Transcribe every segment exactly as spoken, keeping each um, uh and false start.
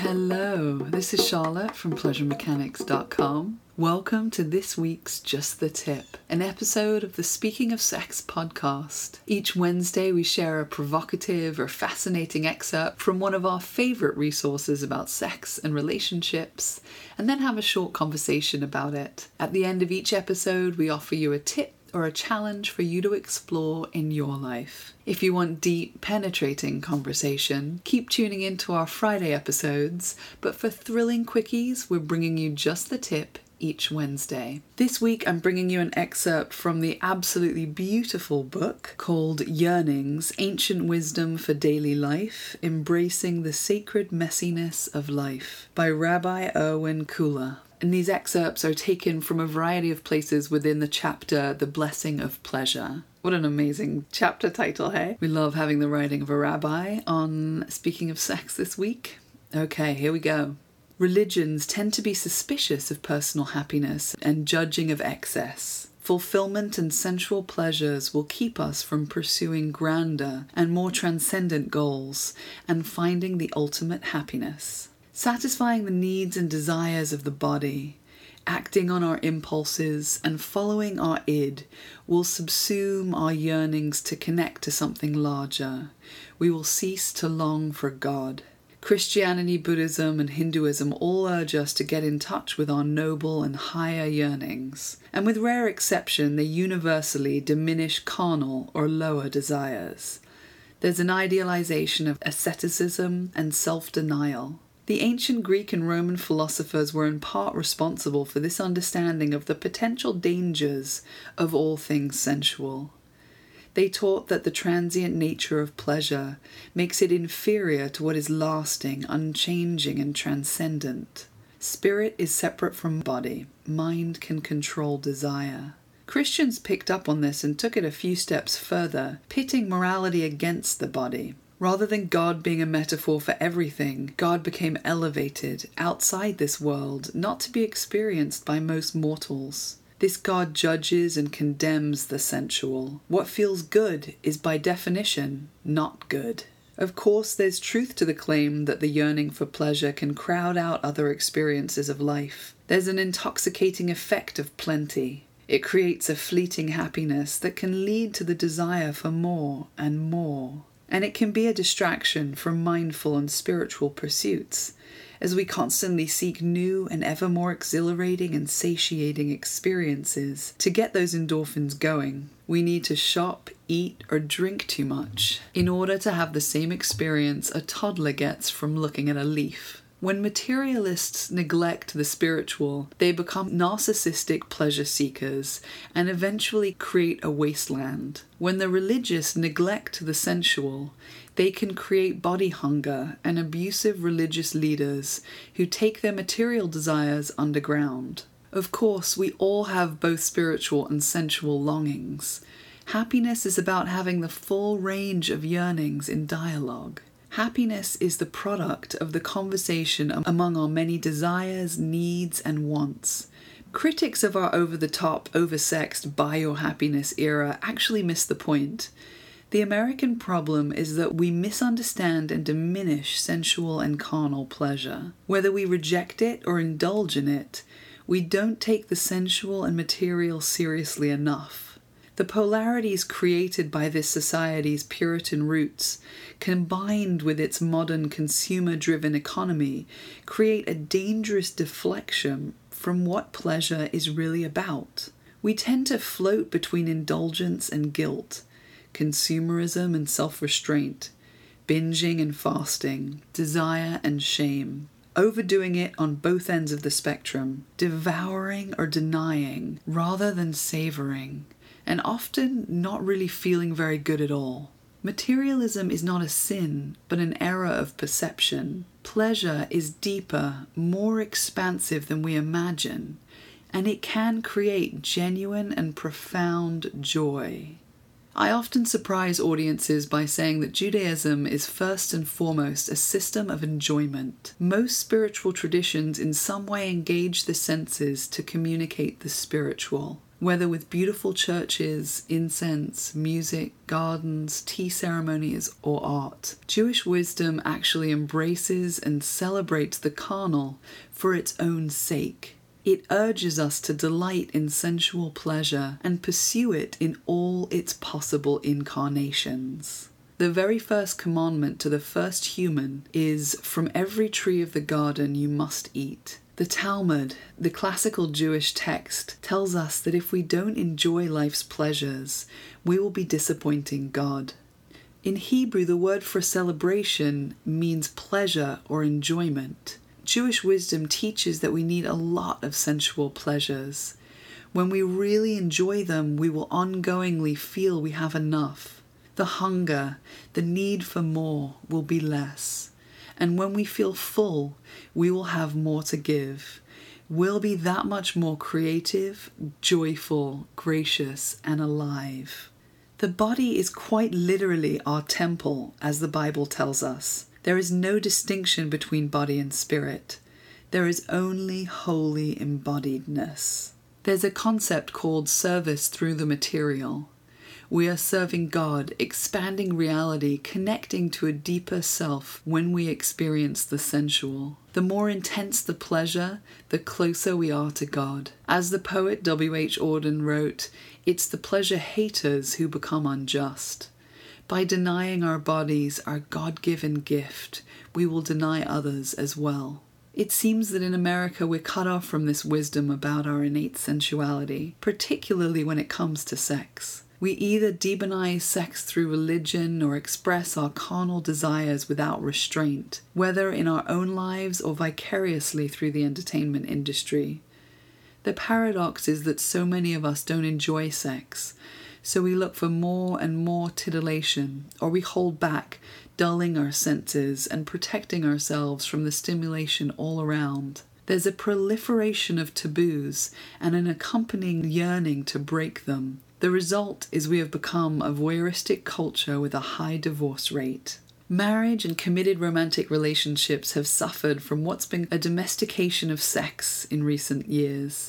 Hello, this is Charlotte from pleasure mechanics dot com. Welcome to this week's Just the Tip, an episode of the Speaking of Sex podcast. Each Wednesday we share a provocative or fascinating excerpt from one of our favourite resources about sex and relationships, and then have a short conversation about it. At the end of each episode we offer you a tip or a challenge for you to explore in your life. If you want deep, penetrating conversation, keep tuning into our Friday episodes, but for thrilling quickies, we're bringing you Just the Tip each Wednesday. This week I'm bringing you an excerpt from the absolutely beautiful book called Yearnings, Ancient Wisdom for Daily Life, Embracing the Sacred Messiness of Life by Rabbi Irwin Kula. And these excerpts are taken from a variety of places within the chapter The Blessing of Pleasure. What an amazing chapter title, hey? We love having the writing of a rabbi on Speaking of Sex this week. Okay, here we go. Religions tend to be suspicious of personal happiness and judging of excess. Fulfillment and sensual pleasures will keep us from pursuing grander and more transcendent goals and finding the ultimate happiness. Satisfying the needs and desires of the body, acting on our impulses, and following our id will subsume our yearnings to connect to something larger. We will cease to long for God. Christianity, Buddhism, and Hinduism all urge us to get in touch with our noble and higher yearnings, and with rare exception, they universally diminish carnal or lower desires. There's an idealization of asceticism and self-denial. The ancient Greek and Roman philosophers were in part responsible for this understanding of the potential dangers of all things sensual. They taught that the transient nature of pleasure makes it inferior to what is lasting, unchanging, and transcendent. Spirit is separate from body. Mind can control desire. Christians picked up on this and took it a few steps further, pitting morality against the body. Rather than God being a metaphor for everything, God became elevated, outside this world, not to be experienced by most mortals. This God judges and condemns the sensual. What feels good is by definition not good. Of course, there's truth to the claim that the yearning for pleasure can crowd out other experiences of life. There's an intoxicating effect of plenty. It creates a fleeting happiness that can lead to the desire for more and more. And it can be a distraction from mindful and spiritual pursuits, as we constantly seek new and ever more exhilarating and satiating experiences. To get those endorphins going, we need to shop, eat, or drink too much in order to have the same experience a toddler gets from looking at a leaf. When materialists neglect the spiritual, they become narcissistic pleasure seekers and eventually create a wasteland. When the religious neglect the sensual, they can create body hunger and abusive religious leaders who take their material desires underground. Of course, we all have both spiritual and sensual longings. Happiness is about having the full range of yearnings in dialogue. Happiness is the product of the conversation among our many desires, needs, and wants. Critics of our over-the-top, oversexed buy your happiness era actually miss the point. The American problem is that we misunderstand and diminish sensual and carnal pleasure. Whether we reject it or indulge in it, we don't take the sensual and material seriously enough. The polarities created by this society's Puritan roots, combined with its modern consumer-driven economy, create a dangerous deflection from what pleasure is really about. We tend to float between indulgence and guilt, consumerism and self-restraint, binging and fasting, desire and shame, overdoing it on both ends of the spectrum, devouring or denying rather than savoring, and often not really feeling very good at all. Materialism is not a sin, but an error of perception. Pleasure is deeper, more expansive than we imagine, and it can create genuine and profound joy. I often surprise audiences by saying that Judaism is first and foremost a system of enjoyment. Most spiritual traditions in some way engage the senses to communicate the spiritual. Whether with beautiful churches, incense, music, gardens, tea ceremonies, or art, Jewish wisdom actually embraces and celebrates the carnal for its own sake. It urges us to delight in sensual pleasure and pursue it in all its possible incarnations. The very first commandment to the first human is, "From every tree of the garden you must eat." The Talmud, the classical Jewish text, tells us that if we don't enjoy life's pleasures, we will be disappointing God. In Hebrew, the word for celebration means pleasure or enjoyment. Jewish wisdom teaches that we need a lot of sensual pleasures. When we really enjoy them, we will ongoingly feel we have enough. The hunger, the need for more, will be less. And when we feel full, we will have more to give. We'll be that much more creative, joyful, gracious, and alive. The body is quite literally our temple, as the Bible tells us. There is no distinction between body and spirit. There is only holy embodiedness. There's a concept called service through the material. We are serving God, expanding reality, connecting to a deeper self when we experience the sensual. The more intense the pleasure, the closer we are to God. As the poet W H Auden wrote, "It's the pleasure haters who become unjust." By denying our bodies our God-given gift, we will deny others as well. It seems that in America we're cut off from this wisdom about our innate sensuality, particularly when it comes to sex. We either demonize sex through religion or express our carnal desires without restraint, whether in our own lives or vicariously through the entertainment industry. The paradox is that so many of us don't enjoy sex, so we look for more and more titillation, or we hold back, dulling our senses and protecting ourselves from the stimulation all around. There's a proliferation of taboos and an accompanying yearning to break them. The result is we have become a voyeuristic culture with a high divorce rate. Marriage and committed romantic relationships have suffered from what's been a domestication of sex in recent years.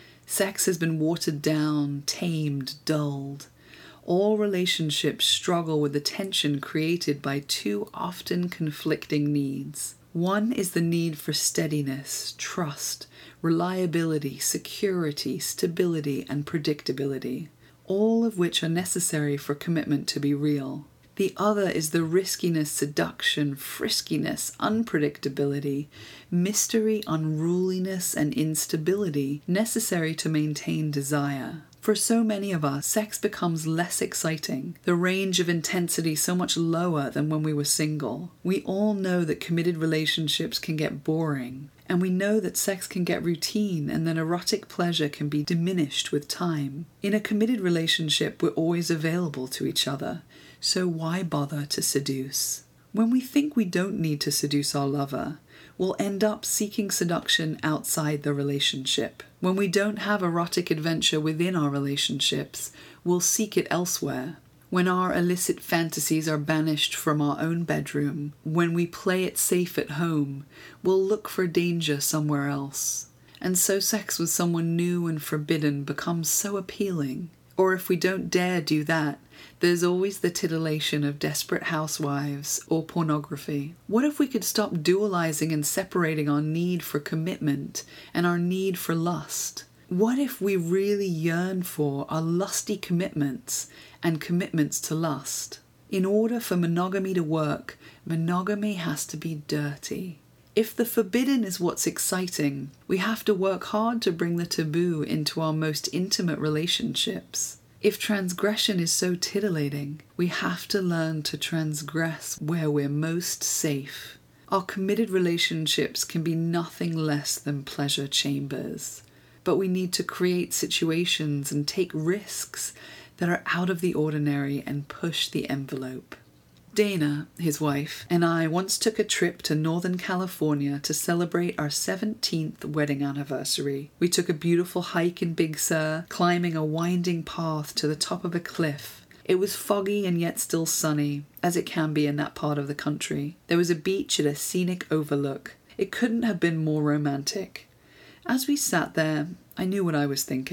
Sex has been watered down, tamed, dulled. All relationships struggle with the tension created by two often conflicting needs. One is the need for steadiness, trust, reliability, security, stability, and predictability, all of which are necessary for commitment to be real. The other is the riskiness, seduction, friskiness, unpredictability, mystery, unruliness, and instability necessary to maintain desire. For so many of us, sex becomes less exciting, the range of intensity so much lower than when we were single. We all know that committed relationships can get boring, and we know that sex can get routine and that erotic pleasure can be diminished with time. In a committed relationship, we're always available to each other, so why bother to seduce? When we think we don't need to seduce our lover, we'll end up seeking seduction outside the relationship. When we don't have erotic adventure within our relationships, we'll seek it elsewhere. When our illicit fantasies are banished from our own bedroom, when we play it safe at home, we'll look for danger somewhere else. And so sex with someone new and forbidden becomes so appealing. Or if we don't dare do that, there's always the titillation of desperate housewives or pornography. What if we could stop dualizing and separating our need for commitment and our need for lust? What if we really yearn for our lusty commitments and commitments to lust? In order for monogamy to work, monogamy has to be dirty. If the forbidden is what's exciting, we have to work hard to bring the taboo into our most intimate relationships. If transgression is so titillating, we have to learn to transgress where we're most safe. Our committed relationships can be nothing less than pleasure chambers, but we need to create situations and take risks that are out of the ordinary and push the envelope. Dana, his wife, and I once took a trip to Northern California to celebrate our seventeenth wedding anniversary. We took a beautiful hike in Big Sur, climbing a winding path to the top of a cliff. It was foggy and yet still sunny, as it can be in that part of the country. There was a beach at a scenic overlook. It couldn't have been more romantic. As we sat there, I knew what I was thinking.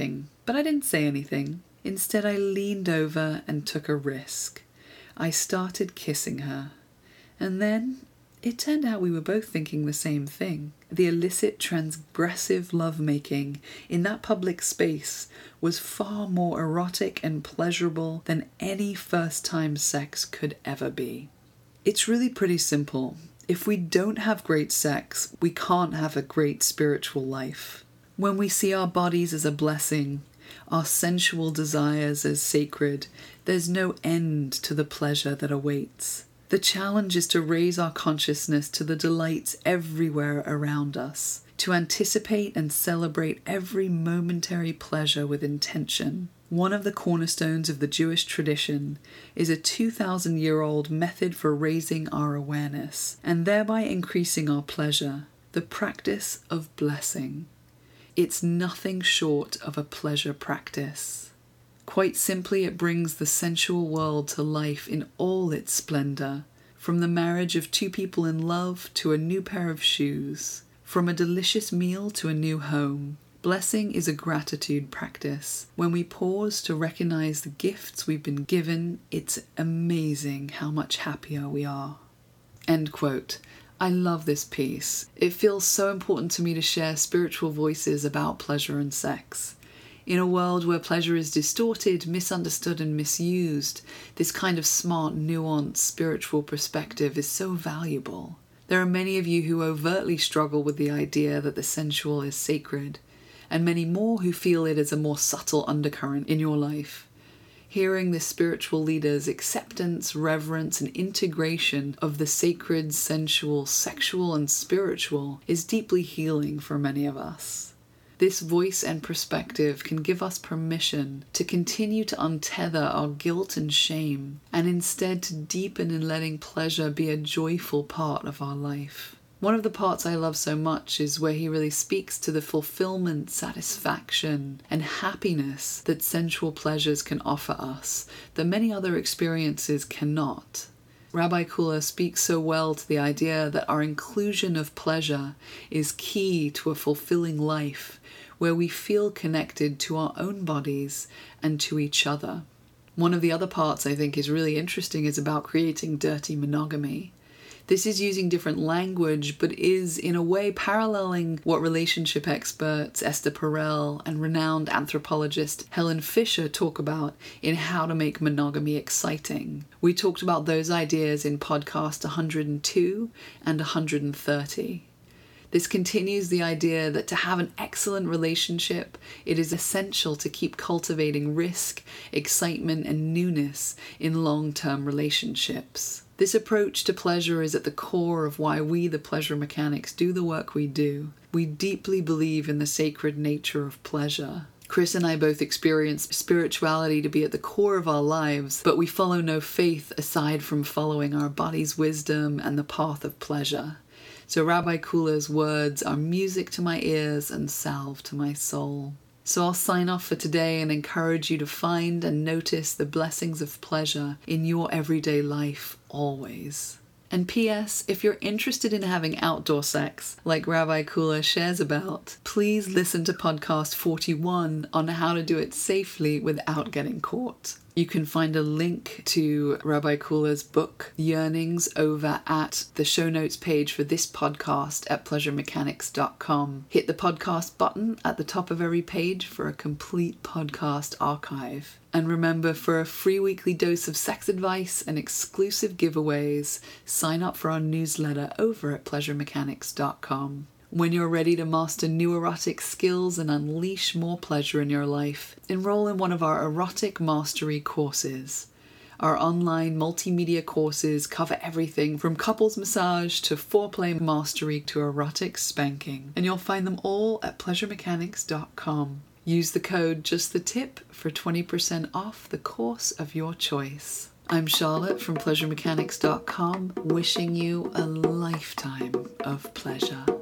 But I didn't say anything. Instead, I leaned over and took a risk. I started kissing her. And then it turned out we were both thinking the same thing. The illicit, transgressive lovemaking in that public space was far more erotic and pleasurable than any first-time sex could ever be. It's really pretty simple. If we don't have great sex, we can't have a great spiritual life. When we see our bodies as a blessing, our sensual desires as sacred, there's no end to the pleasure that awaits. The challenge is to raise our consciousness to the delights everywhere around us, to anticipate and celebrate every momentary pleasure with intention. One of the cornerstones of the Jewish tradition is a two thousand year old method for raising our awareness and thereby increasing our pleasure, the practice of blessing. It's nothing short of a pleasure practice. Quite simply, it brings the sensual world to life in all its splendor, from the marriage of two people in love to a new pair of shoes, from a delicious meal to a new home. Blessing is a gratitude practice. When we pause to recognize the gifts we've been given, it's amazing how much happier we are. End quote. I love this piece. It feels so important to me to share spiritual voices about pleasure and sex. In a world where pleasure is distorted, misunderstood, and misused, this kind of smart, nuanced, spiritual perspective is so valuable. There are many of you who overtly struggle with the idea that the sensual is sacred, and many more who feel it as a more subtle undercurrent in your life. Hearing this spiritual leader's acceptance, reverence, and integration of the sacred, sensual, sexual, and spiritual is deeply healing for many of us. This voice and perspective can give us permission to continue to untether our guilt and shame, and instead to deepen in letting pleasure be a joyful part of our life. One of the parts I love so much is where he really speaks to the fulfillment, satisfaction, and happiness that sensual pleasures can offer us, that many other experiences cannot. Rabbi Kula speaks so well to the idea that our inclusion of pleasure is key to a fulfilling life, where we feel connected to our own bodies and to each other. One of the other parts I think is really interesting is about creating dirty monogamy. This is using different language, but is in a way paralleling what relationship experts Esther Perel and renowned anthropologist Helen Fisher talk about in How to Make Monogamy Exciting. We talked about those ideas in podcast one hundred two and one hundred thirty. This continues the idea that to have an excellent relationship, it is essential to keep cultivating risk, excitement, and newness in long-term relationships. This approach to pleasure is at the core of why we, the pleasure mechanics, do the work we do. We deeply believe in the sacred nature of pleasure. Chris and I both experience spirituality to be at the core of our lives, but we follow no faith aside from following our body's wisdom and the path of pleasure. So Rabbi Kula's words are music to my ears and salve to my soul. So I'll sign off for today and encourage you to find and notice the blessings of pleasure in your everyday life always. And P S, if you're interested in having outdoor sex, like Rabbi Kula shares about, please listen to podcast forty-one on how to do it safely without getting caught. You can find a link to Rabbi Kula's book, Yearnings, over at the show notes page for this podcast at pleasure mechanics dot com. Hit the podcast button at the top of every page for a complete podcast archive. And remember, for a free weekly dose of sex advice and exclusive giveaways, sign up for our newsletter over at pleasure mechanics dot com. When you're ready to master new erotic skills and unleash more pleasure in your life, enroll in one of our erotic mastery courses. Our online multimedia courses cover everything from couples massage to foreplay mastery to erotic spanking, and you'll find them all at pleasure mechanics dot com. Use the code JustTheTip for twenty percent off the course of your choice. I'm Charlotte from pleasure mechanics dot com, wishing you a lifetime of pleasure.